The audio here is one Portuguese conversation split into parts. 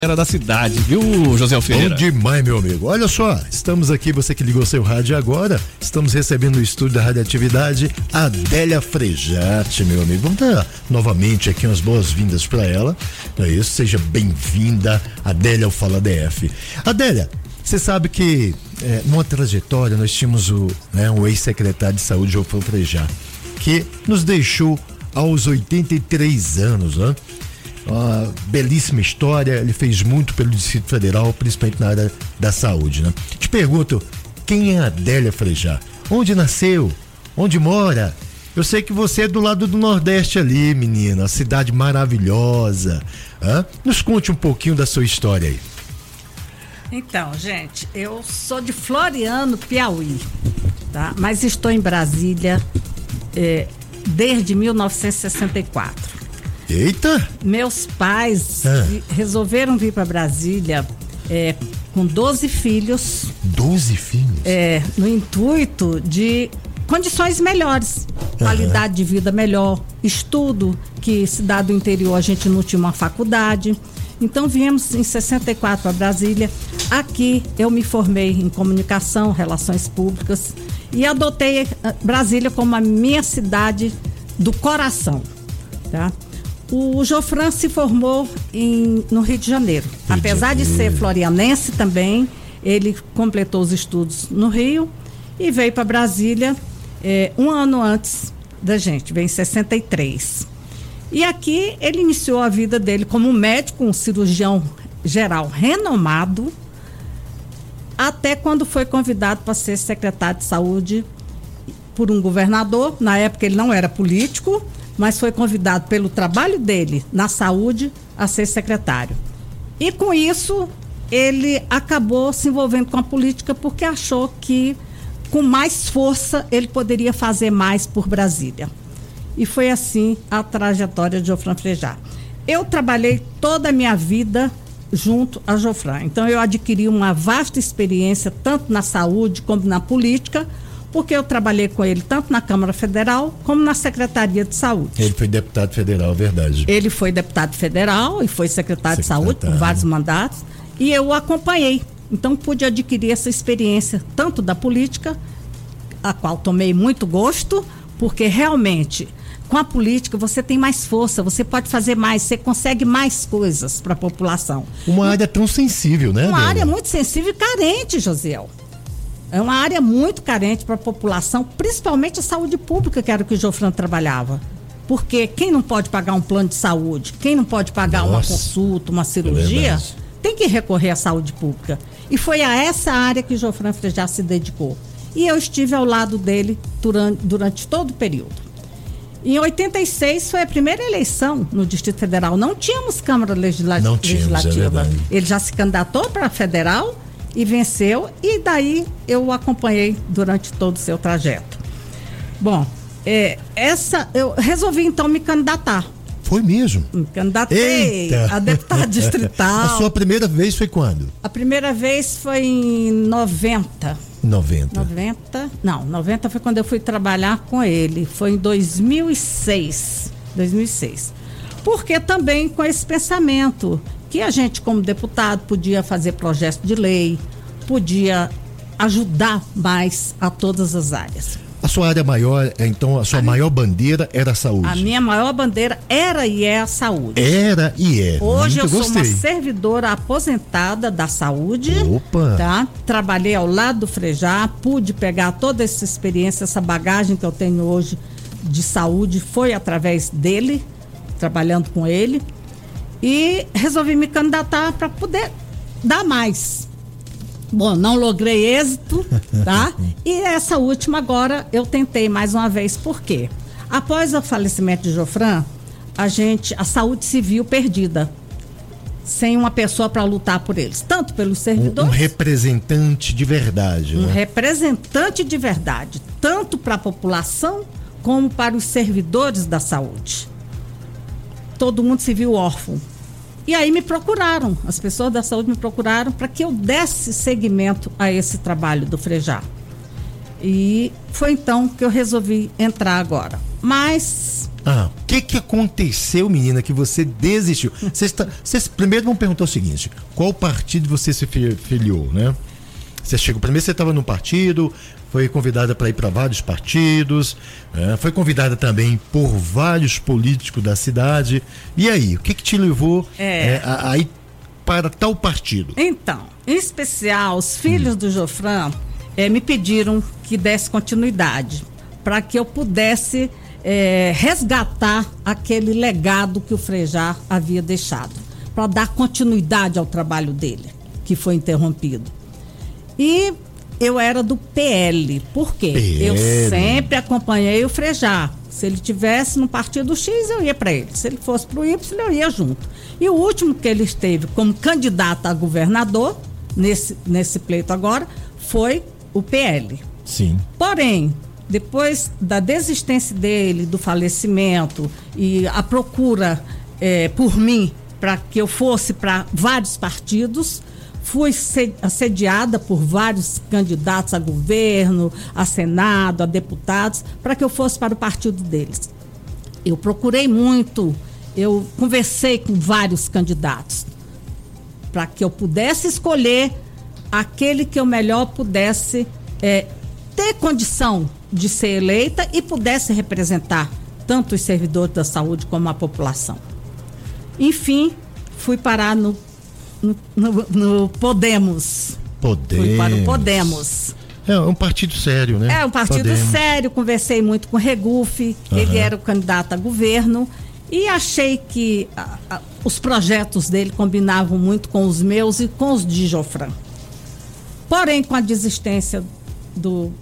Era da cidade, viu, José Ferreira? Bom demais, meu amigo. Olha só, estamos aqui, você que ligou seu rádio agora, estamos recebendo no estúdio da Radioatividade a Adélia Frejati, meu amigo. Vamos dar novamente aqui umas boas-vindas para ela, não é isso? Seja bem-vinda, Adélia, ao Fala DF. Adélia, você sabe que numa trajetória nós tínhamos o ex-secretário de saúde, Jofran Frejati, que nos deixou aos 83 anos, né? Uma belíssima história, ele fez muito pelo Distrito Federal, principalmente na área da saúde, né? Te pergunto, quem é a Adélia Frejati? Onde nasceu? Onde mora? Eu sei que você é do lado do Nordeste ali, menina, uma cidade maravilhosa. Nos conte um pouquinho da sua história aí. Então, gente, eu sou de Floriano, Piauí, tá? Mas estou em Brasília desde 1964. Eita! Meus pais resolveram vir para Brasília com 12 filhos. 12 filhos? No intuito de condições melhores, qualidade de vida melhor, estudo, que cidade do interior a gente não tinha uma faculdade. Então viemos em 64 para Brasília. Aqui eu me formei em comunicação, relações públicas e adotei Brasília como a minha cidade do coração, tá? O Jofran se formou no Rio de Janeiro. Apesar de ser florianense também, ele completou os estudos no Rio e veio para Brasília um ano antes da gente, veio em 63. E aqui ele iniciou a vida dele como médico, um cirurgião geral renomado, até quando foi convidado para ser secretário de saúde por um governador. Na época ele não era político, mas foi convidado pelo trabalho dele na saúde a ser secretário. E com isso, ele acabou se envolvendo com a política porque achou que com mais força ele poderia fazer mais por Brasília. E foi assim a trajetória de Jofran Frejati. Eu trabalhei toda a minha vida junto a Jofran. Então eu adquiri uma vasta experiência tanto na saúde como na política, porque eu trabalhei com ele tanto na Câmara Federal como na Secretaria de Saúde. Ele foi deputado federal, verdade. Ele foi deputado federal e foi secretário de saúde por vários mandatos e eu o acompanhei. Então pude adquirir essa experiência tanto da política, a qual tomei muito gosto, porque realmente com a política você tem mais força, você pode fazer mais, você consegue mais coisas para a população. Uma área tão sensível, né? Uma área muito sensível e carente, Josiel. É uma área muito carente para a população, principalmente a saúde pública, que era o que o Jofran trabalhava. Porque quem não pode pagar um plano de saúde, quem não pode pagar uma consulta, uma cirurgia, tem que recorrer à saúde pública. E foi a essa área que o Jofran Frejati se dedicou. E eu estive ao lado dele durante todo o período. Em 86 foi a primeira eleição no Distrito Federal. Não tínhamos Câmara Legislativa. Ele já se candidatou para a federal e venceu, e daí eu o acompanhei durante todo o seu trajeto. Bom, eu resolvi então me candidatar. Foi mesmo? Me candidatei a deputada distrital. A sua primeira vez foi quando? A primeira vez foi em 90. 90 foi quando eu fui trabalhar com ele, foi em 2006, porque também com esse pensamento que a gente como deputado podia fazer projeto de lei, podia ajudar mais a todas as áreas. A sua área maior, então, a sua maior bandeira era a saúde? A minha maior bandeira era e é a saúde. Era e é. Hoje eu sou uma servidora aposentada da saúde. Opa! Tá? Trabalhei ao lado do Frejati, pude pegar toda essa experiência, essa bagagem que eu tenho hoje de saúde, foi através dele, trabalhando com ele. E resolvi me candidatar para poder dar mais. Bom, não logrei êxito, tá? E essa última agora eu tentei mais uma vez. Por quê? Após o falecimento de Jofran, a saúde se viu perdida, sem uma pessoa para lutar por eles, tanto pelos servidores. Um representante de verdade. Um representante de verdade, tanto para a população como para os servidores da saúde. Todo mundo se viu órfão. E aí me procuraram, as pessoas da saúde me procuraram para que eu desse seguimento a esse trabalho do Frejati. E foi então que eu resolvi entrar agora. Mas... O que aconteceu, menina, que você desistiu? Vocês primeiro vão perguntar o seguinte: qual partido você se filiou, né? Você chegou, primeiro você estava num partido, foi convidada para ir para vários partidos, foi convidada também por vários políticos da cidade. E aí, o que te levou a ir para tal partido? Então, em especial, os filhos do Jofran me pediram que desse continuidade, para que eu pudesse resgatar aquele legado que o Frejá havia deixado, para dar continuidade ao trabalho dele, que foi interrompido. E eu era do PL, por quê? PL. Eu sempre acompanhei o Frejá. Se ele tivesse no partido X, eu ia para ele. Se ele fosse para o Y, eu ia junto. E o último que ele esteve como candidato a governador, nesse pleito agora, foi o PL. Sim. Porém, depois da desistência dele, do falecimento e a procura por mim para que eu fosse para vários partidos, fui assediada por vários candidatos a governo, a Senado, a deputados, para que eu fosse para o partido deles. Eu procurei muito, eu conversei com vários candidatos para que eu pudesse escolher aquele que eu melhor pudesse ter condição de ser eleita e pudesse representar tanto os servidores da saúde como a população. Enfim, fui parar no Podemos. Fui para o Podemos. É um partido sério, né? É um partido sério, conversei muito com o Regufe, ele era o candidato a governo e achei que os projetos dele combinavam muito com os meus e com os de Jofran. Porém, com a desistência do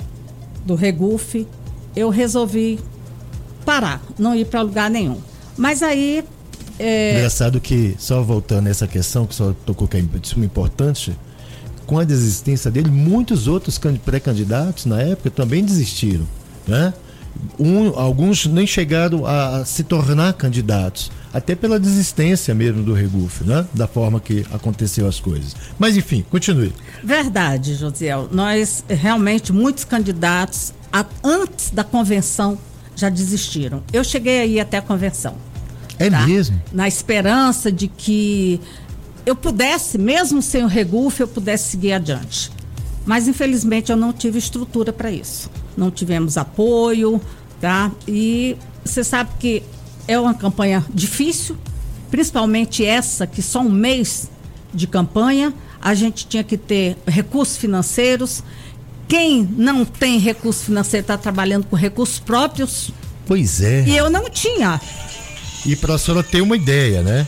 Regufe, eu resolvi parar, não ir para lugar nenhum. Mas aí... Engraçado que, só voltando a essa questão, que só tocou que é importante, com a desistência dele, muitos outros pré-candidatos na época também desistiram, né? Alguns nem chegaram a se tornar candidatos, até pela desistência mesmo do Regufe, né? Da forma que aconteceu as coisas. Mas enfim, continue. Verdade, Josiel. Nós realmente, muitos candidatos antes da convenção já desistiram. Eu cheguei aí até a convenção. É mesmo? Na esperança de que eu pudesse, mesmo sem o Regufe, eu pudesse seguir adiante. Mas infelizmente eu não tive estrutura para isso. Não tivemos apoio, tá? E você sabe que é uma campanha difícil, principalmente essa que só um mês de campanha, a gente tinha que ter recursos financeiros. Quem não tem recurso financeiro está trabalhando com recursos próprios. Pois é. E eu não tinha. E para a senhora ter uma ideia, né?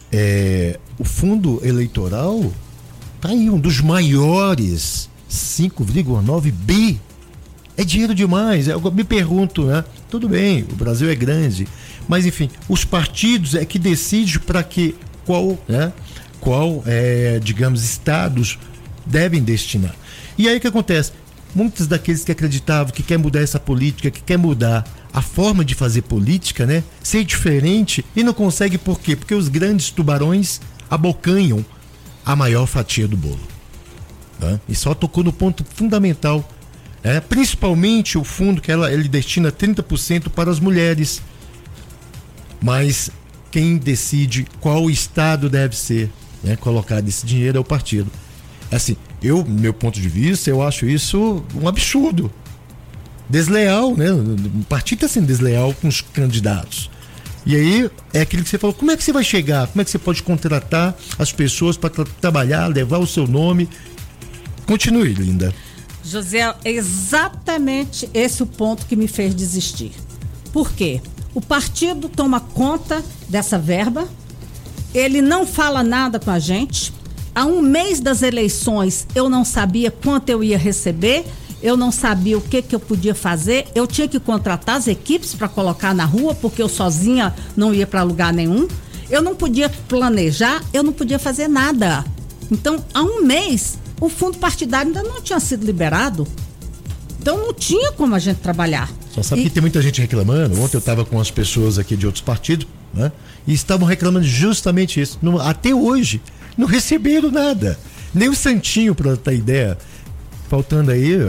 O fundo eleitoral tá aí, um dos maiores, 5,9 bi. É dinheiro demais. Eu me pergunto, né? Tudo bem, o Brasil é grande, mas enfim, os partidos é que decidem para que qual digamos, estados devem destinar. E aí o que acontece? Muitos daqueles que acreditavam que quer mudar essa política, que quer mudar a forma de fazer política, né? Ser diferente, e não consegue por quê? Porque os grandes tubarões abocanham a maior fatia do bolo. Tá? E só tocou no ponto fundamental, principalmente o fundo que ele destina 30% para as mulheres. Mas quem decide qual estado deve ser colocado esse dinheiro é o partido. Assim, meu ponto de vista, eu acho isso um absurdo. Desleal, né? O partido está sendo desleal com os candidatos. E aí, é aquilo que você falou, como é que você vai chegar? Como é que você pode contratar as pessoas para trabalhar, levar o seu nome? Continue, linda. José, é exatamente esse o ponto que me fez desistir. Por quê? O partido toma conta dessa verba, ele não fala nada com a gente. Há um mês das eleições, eu não sabia quanto eu ia receber, eu não sabia o que eu podia fazer, eu tinha que contratar as equipes para colocar na rua, porque eu sozinha não ia para lugar nenhum, eu não podia planejar, eu não podia fazer nada. Então, há um mês, o fundo partidário ainda não tinha sido liberado, então não tinha como a gente trabalhar. Só sabe que tem muita gente reclamando. Ontem eu estava com as pessoas aqui de outros partidos, né? E estavam reclamando justamente isso. Até hoje, não receberam nada, nem o santinho, para ter ideia. Faltando aí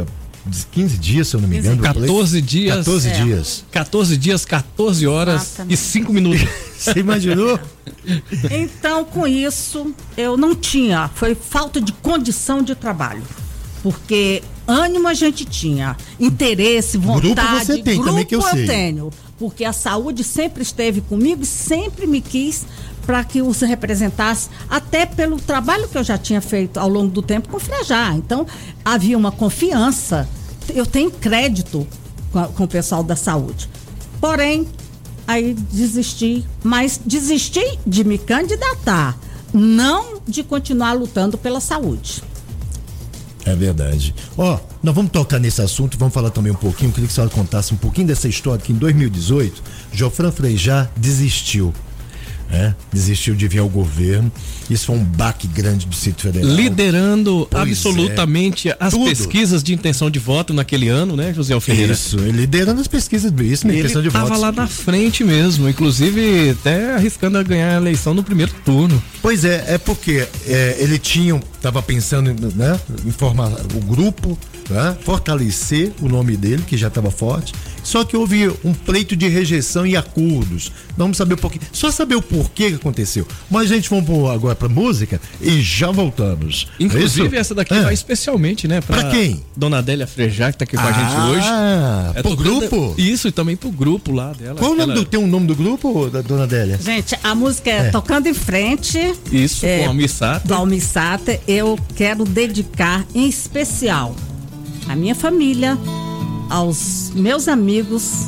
15 dias, se eu não me engano. 14 dias. 14 dias. 14 dias, 14 horas Exatamente. e 5 minutos. Você imaginou? Então, com isso, eu não tinha, foi falta de condição de trabalho. Porque ânimo a gente tinha, interesse, vontade. Grupo você tem, também que eu sei. tenho, porque a saúde sempre esteve comigo e sempre me quis para que os representasse, até pelo trabalho que eu já tinha feito ao longo do tempo com o Frejá. Então, havia uma confiança, eu tenho crédito com o pessoal da saúde. Porém, aí desisti, mas desisti de me candidatar, não de continuar lutando pela saúde. É verdade. Nós vamos tocar nesse assunto, vamos falar também um pouquinho, queria que a senhora contasse um pouquinho dessa história, que em 2018, Geofran Frejá desistiu. Desistiu de vir ao governo. Isso foi um baque grande do Distrito Federal. Liderando Pois absolutamente as tudo. pesquisas de intenção de voto naquele ano, né, José Ferreira? Isso, liderando as pesquisas disso, na intenção de Ele votos. estava lá na frente mesmo, inclusive até arriscando a ganhar a eleição no primeiro turno. Pois é porque ele estava pensando em formar o grupo, fortalecer o nome dele, que já estava forte, só que houve um pleito de rejeição e acordos. Vamos saber um pouquinho, só saber o porquê que aconteceu. Mas a gente vamos agora pra música e já voltamos. Inclusive essa daqui vai especialmente, né? Pra quem? Dona Adélia Frejá, que tá aqui com a gente hoje. Pro grupo? Isso, e também pro grupo lá dela. Qual o nome tem um nome do grupo, da Dona Adélia? Gente, a música é Tocando em Frente. Isso, com Almir Sater. Do Almir Sater. Eu quero dedicar em especial à minha família, aos meus amigos,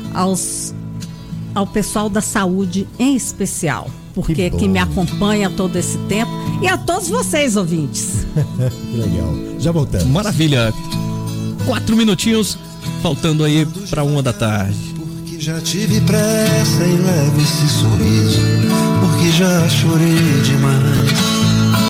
ao pessoal da saúde em especial, porque que me acompanha todo esse tempo, e a todos vocês, ouvintes. Que legal. Já voltamos. Maravilha. 4 minutinhos, faltando aí pra 1 da tarde. Porque já tive pressa e leve esse sorriso, porque já chorei demais.